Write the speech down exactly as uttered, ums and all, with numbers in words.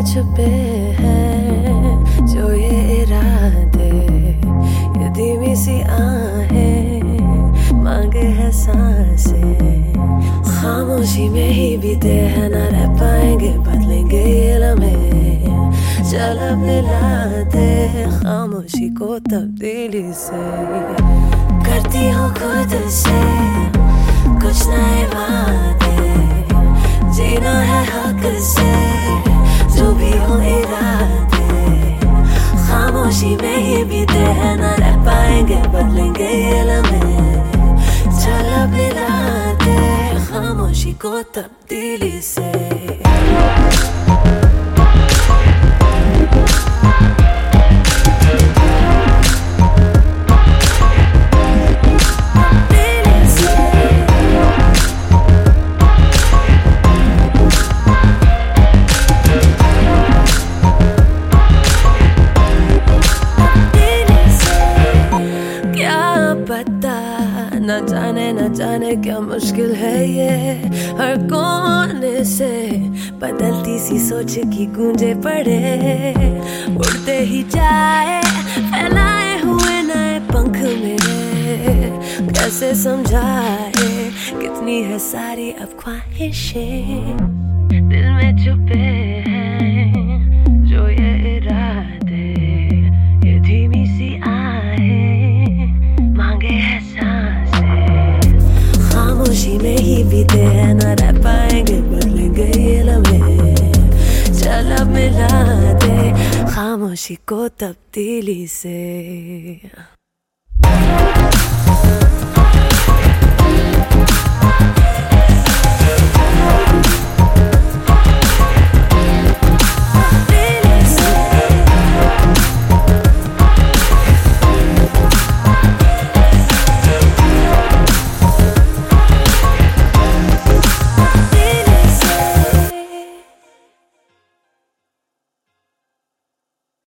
छुपे हैं जो ये इरादे, ये धीमी सी आहें मांगे है सांसें। खामोशी में ही बीते हैं, ना रह पाएंगे बदलेंगे ये लम्हे। चल अब मिला दे खामोशी को तब्दीली से। करती हूँ खुद से कुछ नए वादे, जीना है हक से जो भी हो इरादे। खामोशी में ही बीते हैं, ना रह पाएंगे बदलेंगे ये लम्हे। चल अब मिला दे खामोशी को तब्दीली से। न जाने न जाने क्या मुश्किल है ये, हर कोने से बदलती सी सोच की गूंजे पड़े। उड़ते ही जाए फैलाए हुए नए पंख मेरे, कैसे समझाए कितनी है सारी अब ख्वाहिशें दिल में छुपे हैं जो ये इरादे, ये धीमी सी आहें मांगे है सांसें। खामोशी में ही बीते हैं, ना रह पाएंगे बदलेंगे ये लम्हे। चल अब मिला दे खामोशी को तब्दीली से।